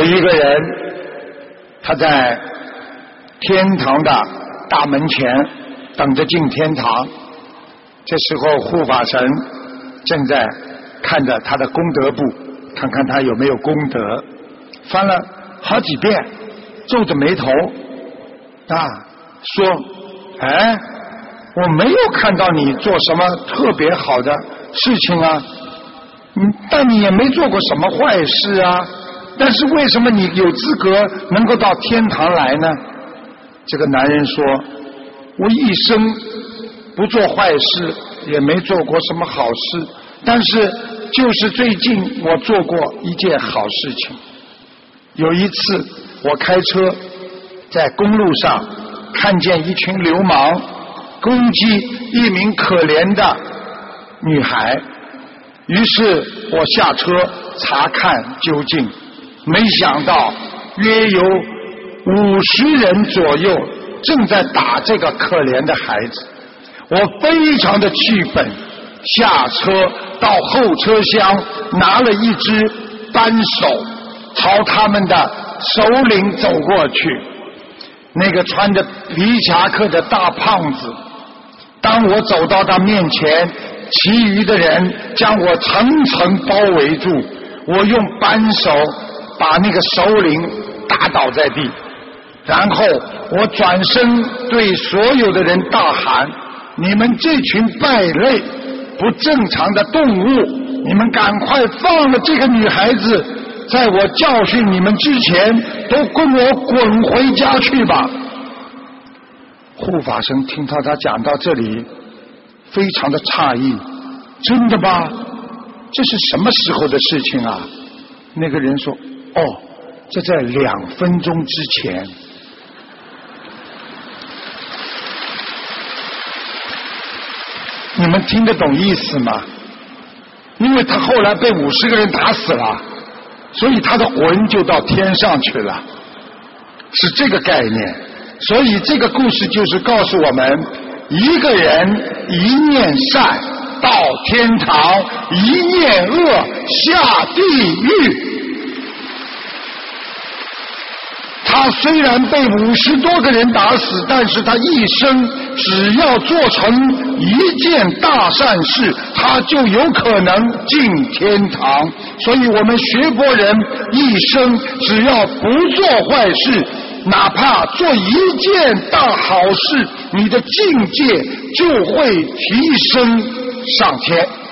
一个人，他在天堂的大门前等着进天堂。这时候护法神正在看着他的功德簿，看看他有没有功德，翻了好几遍，皱着眉头说：哎，我没有看到你做什么特别好的事情啊，但你也没做过什么坏事啊，但是为什么你有资格能够到天堂来呢？这个男人说：我一生不做坏事，也没做过什么好事，但是就是最近我做过一件好事情。有一次我开车在公路上看见一群流氓攻击一名可怜的女孩，于是我下车查看究竟，没想到约有50人左右正在打这个可怜的孩子。我非常的气愤，下车到后车厢拿了一只扳手，朝他们的首领走过去。那个穿着皮夹克的大胖子，当我走到他面前，其余的人将我层层包围住，我用扳手把那个首领打倒在地，然后我转身对所有的人大喊：你们这群败类，不正常的动物，你们赶快放了这个女孩子，在我教训你们之前都跟我滚回家去吧。护法神听到他讲到这里非常的诧异，真的吗？这是什么时候的事情啊？那个人说：这在2分钟之前。你们听得懂意思吗？因为他后来被50个人打死了，所以他的魂就到天上去了，是这个概念。所以这个故事就是告诉我们，一个人一念善到天堂，一念恶下地狱。他虽然被50多个人打死，但是他一生只要做成一件大善事，他就有可能进天堂。所以我们学佛人一生只要不做坏事，哪怕做一件大好事，你的境界就会提升上天。